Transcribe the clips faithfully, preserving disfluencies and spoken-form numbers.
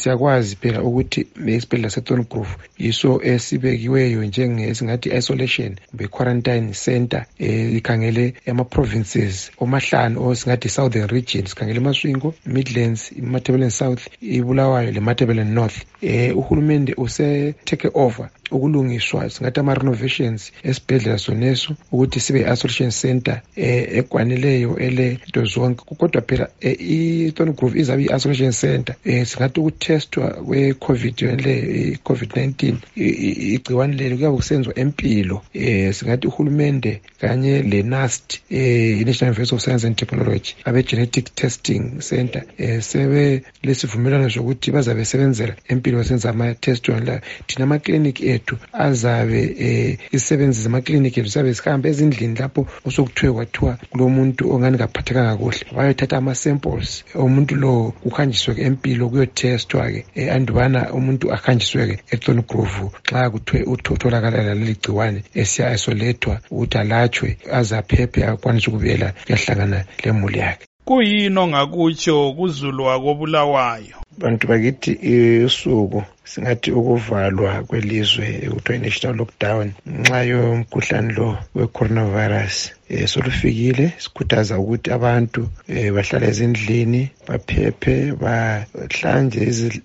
siyakwazi phela ukuthi isibhedlela seThornygroove yiso esibekiweyo njengesingathi isolation kumbe quarantine center ikhangele ama-provinces omahlanu osingathi southern region, sikhangele eMaswingo, Midlands, iMatabeleland South, iBulawayo leMatabeleland North. Eh uhulumende use take over ukulungiswa singathi ama-renovations esibhedlela soneso ukuthi sibe i-isolation center eh ekwaneleyo ele into zonke. Kodwa phela iThornygroove izabe i-isolation center eh singathi ukutestwa kwe-covid le i-covid nineteen igciwane leli kuyabe kusenzwa empilo. Eh singathi uhulumende kanye le-NAST eh National University of Science and Technology abe-genetic testing center eh sebe lesivumelwano sokuthi bazabe sebenzela empilo senza ama-test wona. Thina ama-clinic ethu azabe eh isebenzi zama-clinic ethu sabe sihambe ezindlini lapho osokuthiwe kwathiwa kulo muntu ongani kaphathekanga kuhle, bayothatha ama-samples umuntu lo kuhanjiswe empilo kuyotestwa-ke eh andubana umuntu ahanjiswe-ke eThornygroove xa kuthiwe utholakala laleli gciwane esiya-isolethwa ukuthi alatshwe azaphephe akwanise ukubuyela kuyahlangana lemuli yakhe. Kuyini ongakutsho kuZulu wakoBulawayo? Bantu bakithi usuku singathi ukuvalwa kwelizwe ekuthiwa national lockdown ngenxa yomkhuhlane lo we-coronavirus eh solufikile. Sikhuthaza ukuthi abantu eh bahlale ezindlini, baphephe, bahlanje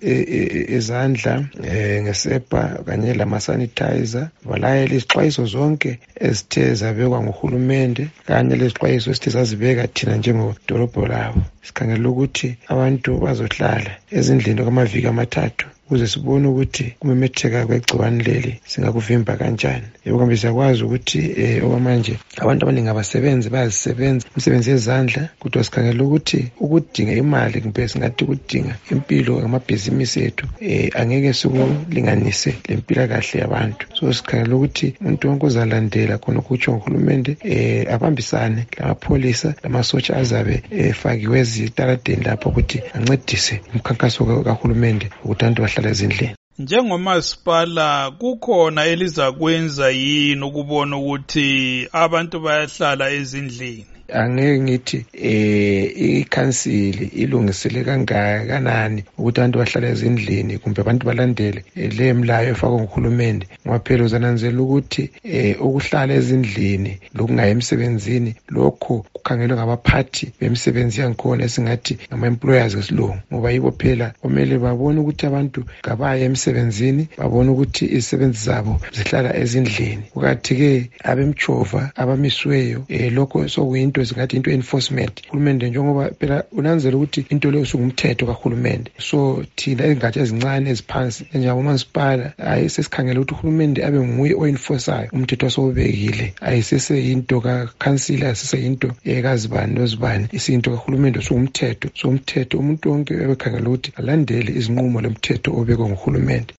izandla eh ngesepa kanye lama-sanitizer, balayele izixwayiso zonke ezithe zabekwa nguhulumende kanye lezixwayiso esithe zazibeka thina njengodolobho labo. Sikhangela ukuthi abantu bazohlala ezindlini okwamaviki amathathu ukuze sibone ukuthi kumemetheka kwegciwane leli singakuvimba kanjani. Yebo siyakwazi ukuthi eh okwamanje abantu abaningi abasebenzi bayazisebenza imisebenzi yezandla, kodwa sikhangela ukuthi ukudinga imali kumbe singathi ukudinga impilo ngamabhizinisi ethu eh angeke sikulinganise lempilakahle yabantu. So sikhangela ukuthi umuntu wonke uzalandela khona ukutsho uhulumende eh abambisane lamapholisa lamasotsha azabe efakiwe ezitaladeni lapho ukuthi ancedise umkhankaso kahulumende ukuthi abantu bahlale ezindlini. Njengomasipala kukhona elizakwenza yini ukubona ukuthi abantu bayahlala ezindlini? Angeke ngithi eh ikhansili ilungisele kangakanani ukuthi abantu bahlale ezindlini kumbe abantu balandele le mlayo efakwa nguhulumende, ngoba phela uzananzela ukuthi eh ukuhlala ezindlini lokungayi emsebenzini lokho kukhangelwe ngabaphathi bemsebenzi yankhona esingathi ngama-employers ngesilungu, ngoba yibo phela kumele babone ukuthi abantu kabaye emsebenzini, babone ukuthi izisebenzi zabo zihlala ezindlini. Kukathi-ke abemchova abamisweyo eh lokho sokuyinto singathi into enforcement uhulumende njengoba phela unanzela ukuthi into leyo sungumthetho kahulumende. So thina ezingathi ezincane eziphansi njengomasipala ayisesikhangela ukuthi uhulumende abe nguye oenforceayo umthetho osowubekile, ayiseseyinto kakhansila, ayiseseyinto ekazibani nozibani, isiyinto kahulumende sungumthetho. So umthetho umuntu wonke ebekhangela ukuthi alandele izinqumo lomthetho obekwe nguhulumende.